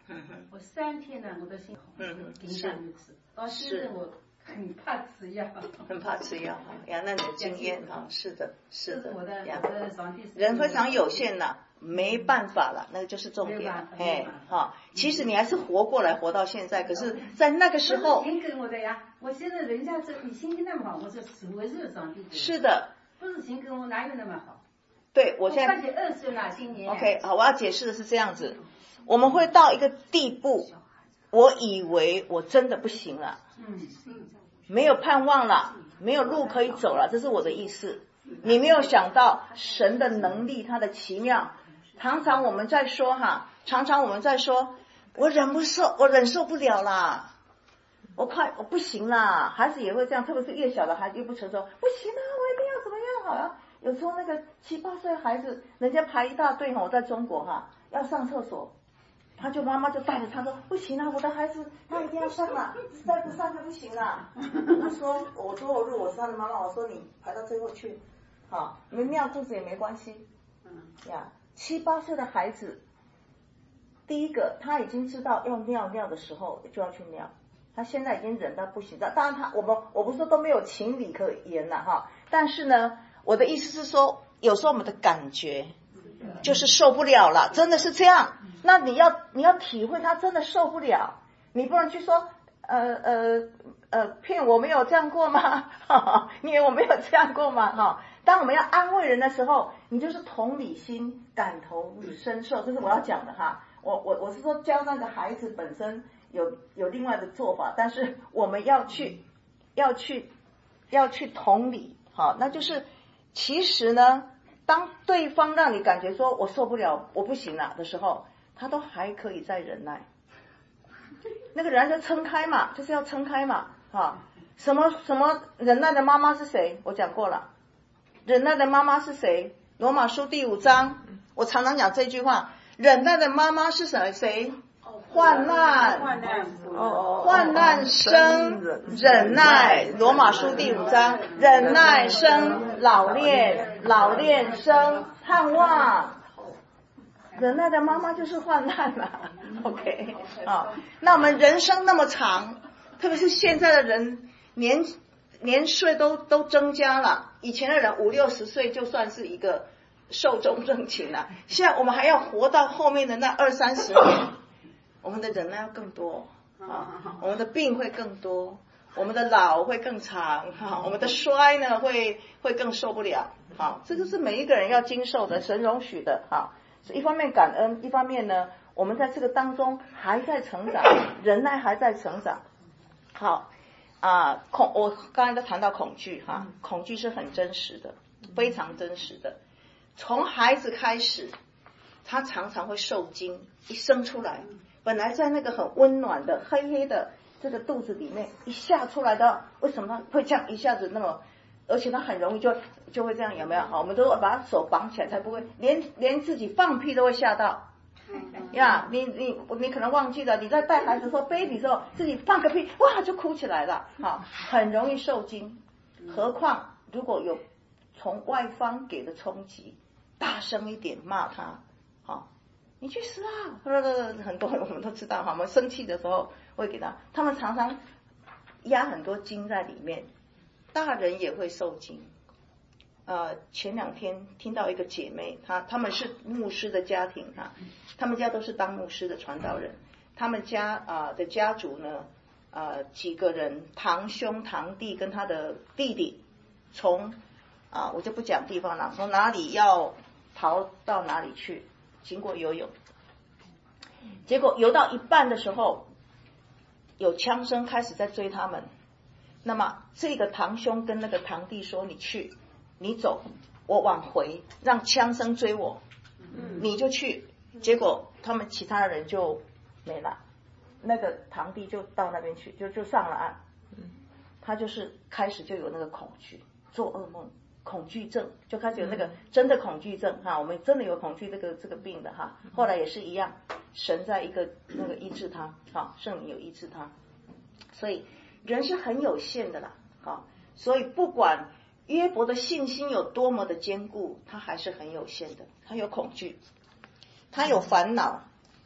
我三天呢我都心好，顶上一次，到现在我很怕吃药， 很怕吃药哈呀，那你的经验啊，是的，是的， 我的呀， 我的上帝人非常有限呐，没办法了，那个就是重点了，哎，哈，其实你还是活过来，活到现在，可是，在那个时候， 钱给我的呀，我现在人家说你心情那么好，我说是我是上帝， 是的， 不是钱给我哪有那么好？ 对我现在二十二岁了，今年 ，OK， 好，我要解释的是这样子，我们会到一个地步，我以为我真的不行了， 嗯， 没有盼望了，没有路可以走了，这是我的意思。你没有想到神的能力，他的奇妙。常常我们在说哈，常常我们在说，我忍不受，我忍受不了啦，我快我不行啦。孩子也会这样，特别是越小的孩子又不成熟，不行啊，我一定要怎么样好了。有时候那个七八岁孩子，人家排一大队哈，我在中国哈，要上厕所。他就妈妈就带着他说不行啊，我的孩子他一定要上啊，再不上就不行了。他说我说我如果我是他的妈妈，我说你排到最后去，好，你尿肚子也没关系。嗯呀，七八岁的孩子，第一个他已经知道要尿尿的时候就要去尿，他现在已经忍到不行了。当然他我们我不是说都没有情理可言了哈，但是呢，我的意思是说，有时候我们的感觉就是受不了了，真的是这样。那你要你要体会他真的受不了，你不能去说呃呃呃骗我没有这样过吗？你以为我没有这样过吗？哈，当我们要安慰人的时候，你就是同理心，感同身受，这是我要讲的哈。我我我是说教那个孩子本身有有另外的做法，但是我们要去要去要去同理，好，那就是其实呢，当对方让你感觉说我受不了，我不行了的时候，他都还可以再忍耐，那个忍耐就撑开嘛，就是要撑开嘛，啊，什么什么忍耐的妈妈是谁？我讲过了，忍耐的妈妈是谁？罗马书第五章，我常常讲这句话，忍耐的妈妈是谁？谁？患难， 患难， 患难生忍耐。罗马书第五章，忍耐生老练，老练生盼望。忍耐的妈妈就是患难了 ，OK 啊。那我们人生那么长，特别是现在的人年年岁都都增加了，以前的人五六十岁就算是一个寿终正寝了，现在我们还要活到后面的那二三十年，我们的忍耐要更多啊，我们的病会更多，我们的老会更长哈，我们的衰呢会会更受不了，好，这个是每一个人要经受的，神容许的哈。一方面感恩，一方面呢，我们在这个当中还在成长，忍耐还在成长。好啊，恐我刚才都谈到恐惧哈，恐惧是很真实的，非常真实的。从孩子开始，他常常会受惊，一生出来，本来在那个很温暖的黑黑的这个肚子里面，一下出来的，为什么他会这样一下子那么？而且他很容易就就会这样，有没有？好，我们都把他手绑起来，才不会连连自己放屁都会吓到。呀，你你你可能忘记了，你在带孩子说 baby 的时候，自己放个屁，哇就哭起来了，好，很容易受惊。何况如果有从外方给的冲击，大声一点骂他，好，你去死啊！很多我们都知道哈，我们生气的时候会给他，他们常常压很多惊在里面。大人也会受惊，呃，前两天听到一个姐妹，她她们是牧师的家庭哈，他们家都是当牧师的传道人，他们家啊、呃、的家族呢，呃几个人，堂兄堂弟跟他的弟弟，从啊、呃、我就不讲地方了，从哪里要逃到哪里去，经过游泳，结果游到一半的时候，有枪声开始在追他们。那么这个堂兄跟那个堂弟说，你去你走，我往回，让枪声追我，你就去。结果他们其他人就没了，那个堂弟就到那边去，就就上了岸。他就是开始就有那个恐惧，做噩梦，恐惧症，就开始有那个真的恐惧症哈，我们真的有恐惧这个这个病的哈。后来也是一样，神在一个那个医治他，哈，圣灵有医治他，所以人是很有限的啦，好，所以不管约伯的信心有多么的坚固，他还是很有限的，他有恐惧，他有烦恼，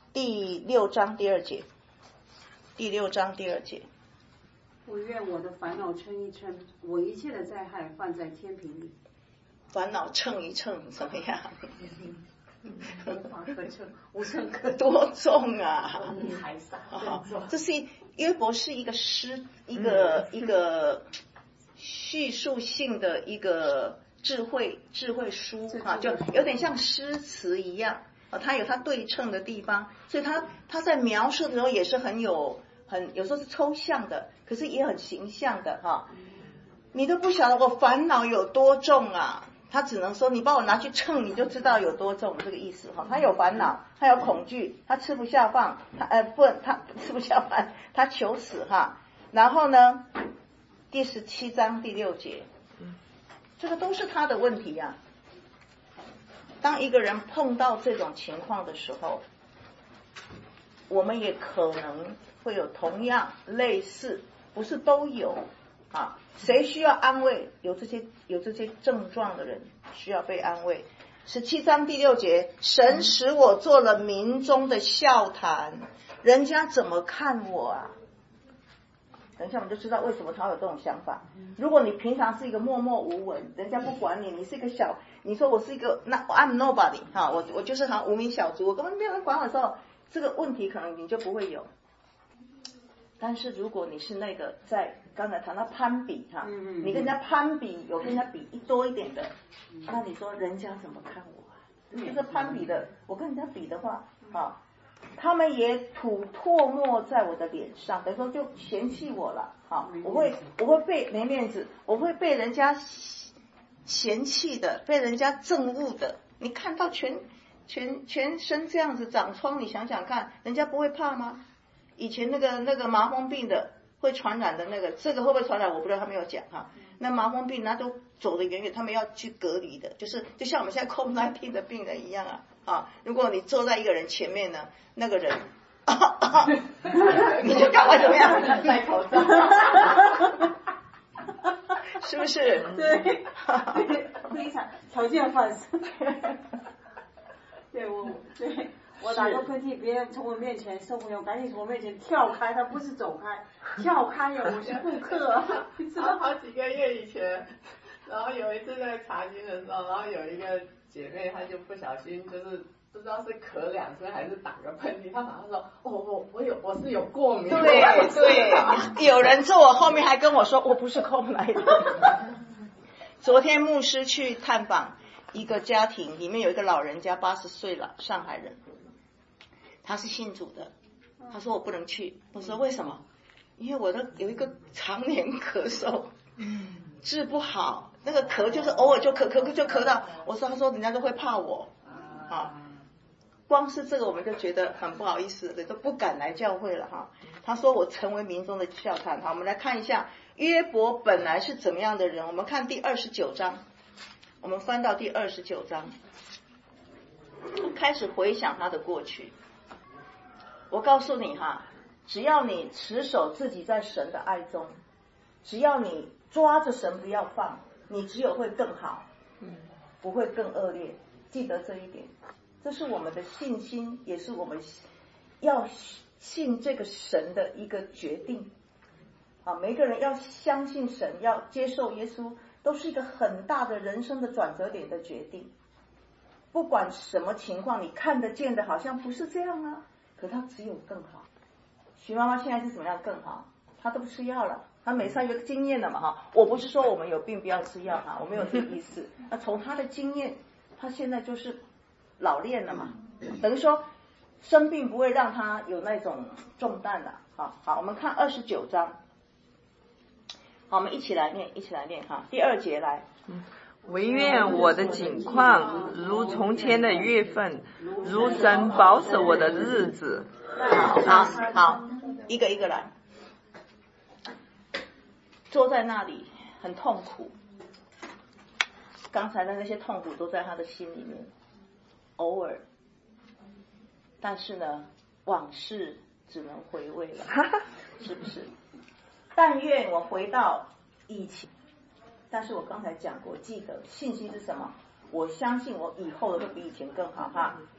第六章第二节，第六章第二节。 我愿我的烦恼称一称，我一切的灾害放在天平里。 烦恼称一称怎么样？ 无法可称，无称可多重啊！ 你还少。 这是约伯是一个诗，一个、嗯、一个叙述性的一个智慧智慧书啊，就有点像诗词一样啊，它有它对称的地方，所以它它在描述的时候也是很有很有时候是抽象的，可是也很形象的哈、啊。你都不晓得我烦恼有多重啊！他只能说你把我拿去称，你就知道有多重，这个意思哈。他有烦恼，他有恐惧，他吃不下饭，他呃不，他吃不下饭，他求死哈。然后呢，第十七章第六节，这个都是他的问题呀、啊。当一个人碰到这种情况的时候，我们也可能会有同样类似，不是都有啊。谁需要安慰？有这些有这些症状的人需要被安慰。十七章第六节，神使我做了民中的笑谈，人家怎么看我啊？等一下我们就知道为什么他有这种想法。如果你平常是一个默默无闻，人家不管你，你是一个小，你说我是一个那 I'm nobody 哈，我我就是好像无名小卒，我根本没有人管我的时候，这个问题可能你就不会有。但是如果你是那个在刚才谈到攀比哈，嗯嗯你跟人家攀比，有跟人家比一多一点的，嗯、那你说人家怎么看我啊？就是攀比的，我跟人家比的话，啊，他们也吐唾沫在我的脸上，等于说就嫌弃我了，啊，我会我会被没面子，我会被人家嫌弃的，被人家憎恶的。你看到全全全身这样子长疮，你想想看，人家不会怕吗？以前那个那个麻风病的会传染的那个，这个会不会传染我不知道，他没有讲哈。那麻风病那都走得远远，他们要去隔离的，就是就像我们现在 COVID 十九 的病人一样啊啊！如果你坐在一个人前面呢，那个人，啊啊、你就赶快怎么样？ 戴口罩， 是不是？ 对，非常条件反射。对我对。我打个喷嚏，别人从我面前受不了，赶紧从我面前跳开，他不是走开，跳开呀！我是顾客。 知道好几个月以前，然后有一次在查经的时候，然后有一个姐妹，她就不小心就是不知道是咳两声还是打个喷嚏，她马上说：“哦，我我有我是有过敏。” 对对，有人坐我后面还跟我说：“我不是空来的。”昨天牧师去探访一个家庭，里面有一个老人家，八十岁了，上海人。他是信主的，他说我不能去，我说为什么？因为我的有一个常年咳嗽，治不好，那个咳就是偶尔就咳咳就咳到，我说他说人家都会怕我，啊，光是这个我们就觉得很不好意思，都不敢来教会了哈。他说我成为民中的笑谈，好，我们来看一下约伯本来是怎么样的人，我们看第二十九章，我们翻到第二十九章，开始回想他的过去。我告诉你哈，只要你持守自己在神的爱中，只要你抓着神不要放，你只有会更好，不会更恶劣。记得这一点，这是我们的信心，也是我们要信这个神的一个决定。啊，每个人要相信神，要接受耶稣，都是一个很大的人生的转折点的决定。不管什么情况，你看得见的好像不是这样啊。可他只有更好。徐妈妈现在是怎么样更好？她都不吃药了，她每次有经验了嘛哈。我不是说我们有病不要吃药哈，我没有这个意思。那从她的经验，她现在就是老练了嘛，等于说生病不会让她有那种重担了。好好，我们看二十九章，好，我们一起来念，一起来念哈。第二节来。 惟愿我的景况如从前的月份，如神保守我的日子。 好，好，一个一个来。坐在那里很痛苦，刚才的那些痛苦都在他的心里面，偶尔，但是呢，往事只能回味了，是不是？但愿我回到以前。但是我刚才讲过，记得信心是什么？我相信我以后的会比以前更好哈。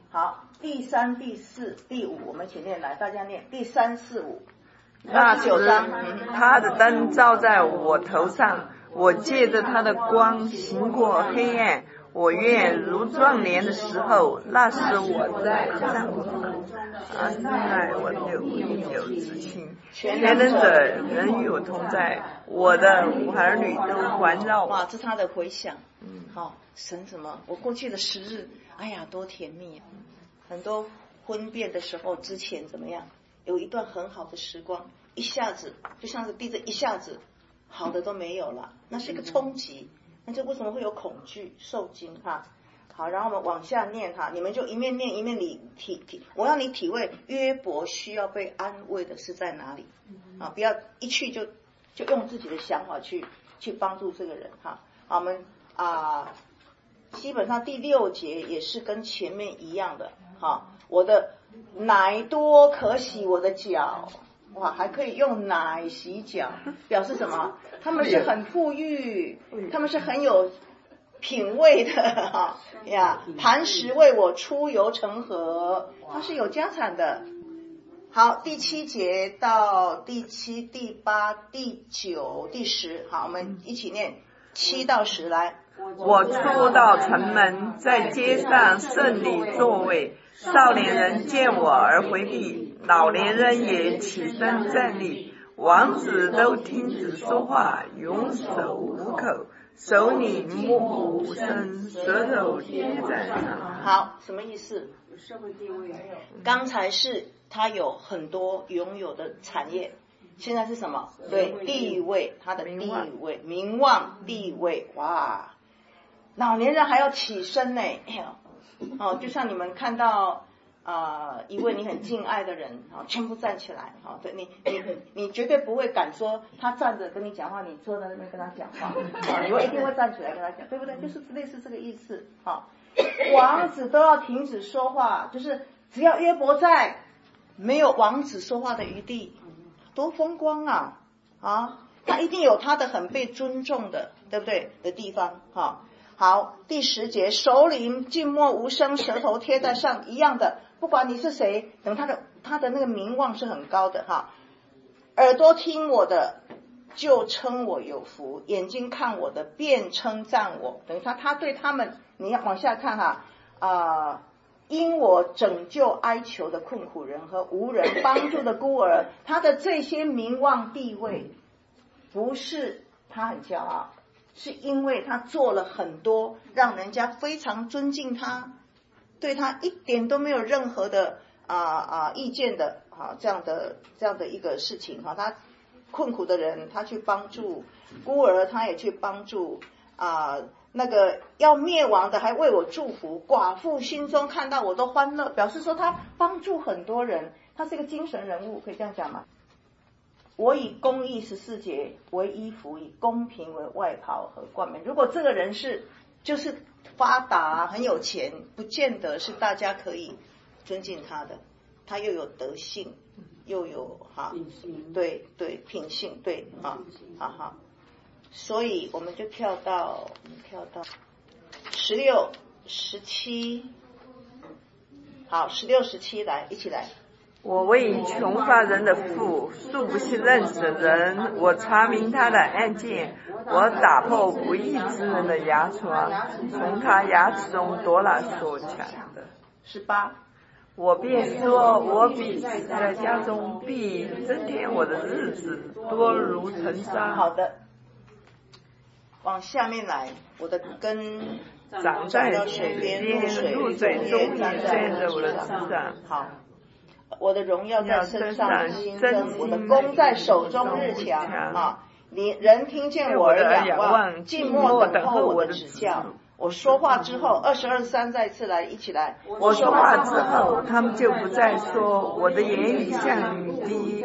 好，第三、第四、第五，我们请念来，大家念第三、四、五。 那时他的灯照在我头上，我借着他的光行过黑暗。我愿如壮年的时候，那时我在帐篷安奈我有应有之亲，全能者人与我同在，我的儿女都环绕我。 哇，这是他的回响。嗯，好，神什么？我过去的时日，哎呀，多甜蜜啊！很多婚变的时候之前怎么样？有一段很好的时光，一下子就像是地震，一下子好的都没有了，那是一个冲击。那就为什么会有恐惧、受惊哈？好，然后我们往下念哈，你们就一面念一面理体体，我让你体会约伯需要被安慰的是在哪里啊？不要一去就就用自己的想法去去帮助这个人哈。好，我们啊，基本上第六节也是跟前面一样的哈。我的奶多可洗我的脚。哇，还可以用奶洗脚，表示什么？他们是很富裕，他们是很有品味的哈呀。磐石为我出油成河，他是有家产的。好，第七节到第七、第八、第九、第十，好，我们一起念七到十来。 我出到城门，在街上胜利座位，少年人见我而回避，老年人也起身站立，王子都停止说话，永守无口，手里默默无声，舌头贴在上。 好，什么意思？ 社会地位。 刚才是他有很多拥有的产业，现在是什么？对，地位，他的地位、名望、地位，哇！老年人还要起身呢，哎呦，哦，就像你们看到啊、呃、一位你很敬爱的人，啊、哦，全部站起来，啊、哦，对你你你绝对不会敢说他站着跟你讲话，你坐在那边跟他讲话，啊、哦，你会一定会站起来跟他讲，对不对？就是类似这个意思，啊、哦，王子都要停止说话，就是只要约伯在，没有王子说话的余地，多风光啊啊！他一定有他的很被尊重的，对不对的地方，哈、哦。好，第十节，首领静默无声，舌头贴在上，一样的，不管你是谁，等他的他的那个名望是很高的哈。耳朵听我的，就称我有福；眼睛看我的，便称赞我。等于他他对他们，你要往下看哈啊、呃，因我拯救哀求的困苦人和无人帮助的孤儿，他的这些名望地位，不是他很骄傲。是因为他做了很多让人家非常尊敬他，对他一点都没有任何的啊啊意见的啊这样的这样的一个事情哈，他困苦的人他去帮助，孤儿他也去帮助啊，那个要灭亡的还为我祝福，寡妇心中看到我都欢乐，表示说他帮助很多人，他是一个精神人物，可以这样讲吗？我以公义十四节为衣服，以公平为外袍和冠冕。如果这个人是就是发达很有钱，不见得是大家可以尊敬他的。他又有德性，又有哈，对对品性，对哈，好好。所以我们就跳到跳到十六、十七，好，十六、十七来，一起来。 我为穷乏人的父，素不信认识的人，我查明他的案件，我打破不义之人的牙床，从他牙齿中夺了所抢的。 十八， 我便说，我比死在家中，必增添我的日子，多如尘沙。 好的，往下面来，我的根长在水边，露水中也在着我的身上。 好。我的荣耀在身上新增，我的弓在手中日强啊！你人听见我而仰望，静默等候我的指教。我说话之后，二十二三再次来，一起来。 我说话之后，他们就不再说，我的言语像雨滴，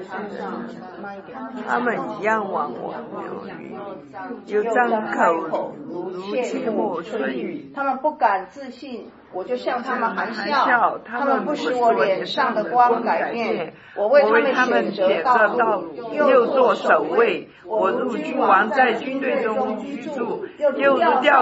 他们仰望我有语，又张口如切莫春雨。 他们不敢自信，我就向他们含笑，他们不使我脸上的光改变。我为他们选择道路， 又做守卫。我入君王在军队中居住，又如吊上的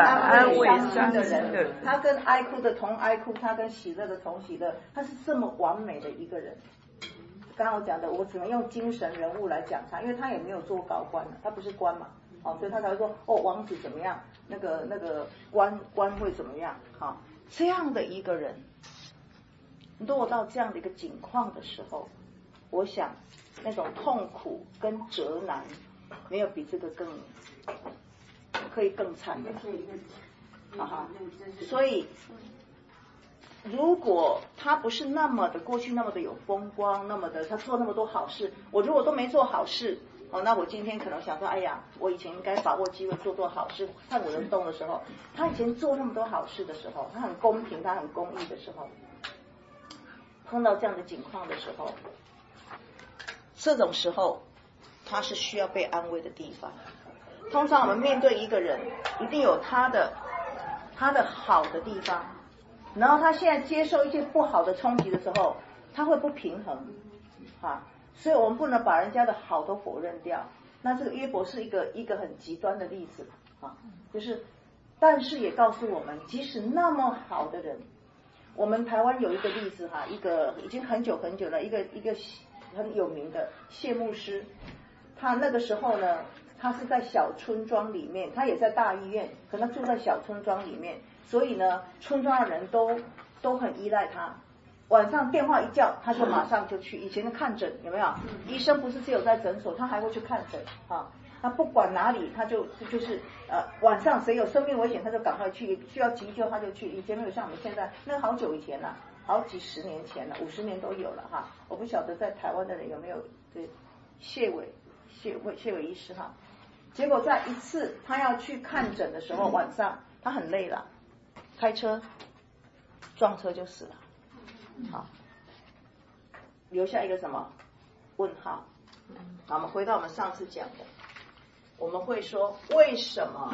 安慰伤心的人，他跟哀哭的同哀哭，他跟喜乐的同喜乐，他是这么完美的一个人。刚刚我讲的，我只能用精神人物来讲他，因为他也没有做高官，他不是官嘛，哦，所以他才会说哦，王子怎么样，那个那个官官会怎么样，好，这样的一个人落到这样的一个境况的时候，我想那种痛苦跟折难，没有比这个更可以更惨的了，哈哈，所以。如果他不是那么的过去那么的有风光，那么的他做那么多好事，我如果都没做好事，哦，那我今天可能想说，哎呀，我以前应该把握机会做做好事，看我能动的时候，他以前做那么多好事的时候，他很公平，他很公义的时候，碰到这样的境况的时候，这种时候他是需要被安慰的地方。通常我们面对一个人，一定有他的他的好的地方。然后他现在接受一些不好的冲击的时候，他会不平衡啊，所以我们不能把人家的好都否认掉。那这个约伯是一个一个很极端的例子啊，就是但是也告诉我们，即使那么好的人，我们台湾有一个例子哈、啊，一个已经很久很久了，一个一个很有名的谢牧师，他那个时候呢，他是在小村庄里面，他也在大医院，可能住在小村庄里面。所以呢，村庄的人都都很依赖他。晚上电话一叫，他就马上就去。以前的看诊有没有？医生不是只有在诊所，他还会去看诊啊。他不管哪里，他就就是呃晚上谁有生命危险，他就赶快去，需要急救他就去。以前没有像我们现在，那好久以前了，好几十年前了，五十年都有了哈。我不晓得在台湾的人有没有对谢伟谢伟谢伟医师哈。结果在一次他要去看诊的时候，晚上他很累了。开车撞车就死了，好，留下一个什么问号？好，我们回到我们上次讲的，我们会说为什么？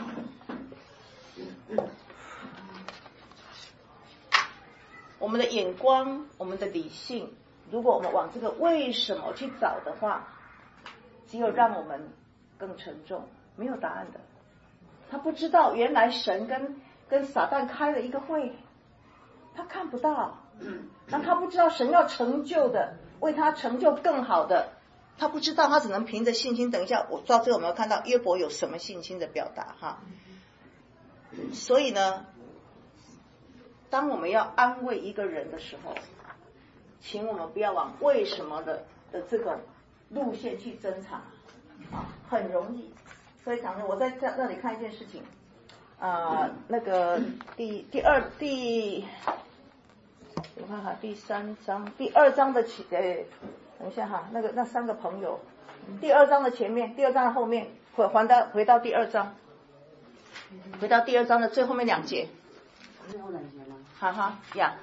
我们的眼光，我们的理性，如果我们往这个为什么去找的话，只有让我们更沉重，没有答案的。他不知道原来神跟跟撒旦开了一个会，他看不到，那他不知道神要成就的，为他成就更好的，他不知道，他只能凭着信心。等一下，我到最后我们要看到约伯有什么信心的表达哈。所以呢，当我们要安慰一个人的时候，请我们不要往为什么的的这个路线去侦查啊，很容易。非常的，我在这那里看一件事情。啊、呃，那个第第二第，我看看第三章第二章的前，哎，等一下哈，那个那三个朋友，第二章的前面，第二章的后面，回还到回到第二章，回到第二章的最后面两节。 最后两节吗？ 哈哈呀。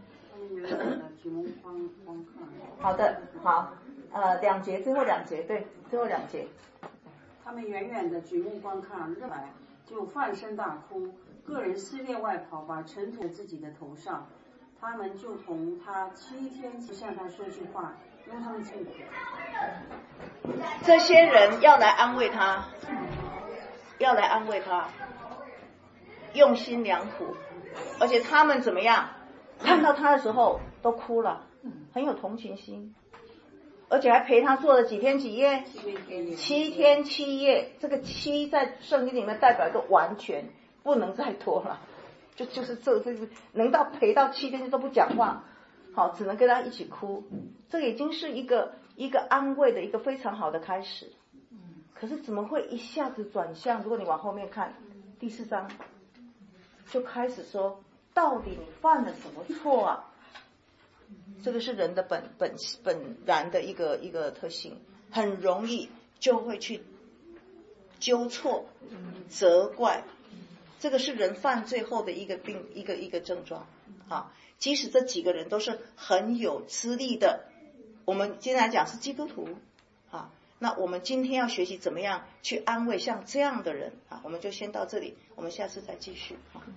好的，好，呃，两节，最后两节，对，最后两节。 他们远远的举目观看，热来。就放声大哭，个人撕裂外袍，把尘土自己的头上。他们就同他七天向他说句话，因为他们痛苦。 这些人要来安慰他，要来安慰他，用心良苦，而且他们怎么样？看到他的时候都哭了，很有同情心。而且还陪他做了几天几夜，七天七夜。这个七在圣经里面代表一个完全，不能再多了。就就是这这个能到陪到七天都不讲话，好，只能跟他一起哭。这个已经是一个一个安慰的一个非常好的开始。可是怎么会一下子转向？如果你往后面看第四章，就开始说，到底你犯了什么错啊？这个是人的本本本然的一个一个特性，很容易就会去纠错、责怪，这个是人犯罪后的一个病，一个一个症状啊。即使这几个人都是很有资历的，我们今天来讲是基督徒啊，那我们今天要学习怎么样去安慰像这样的人啊，我们就先到这里，我们下次再继续啊。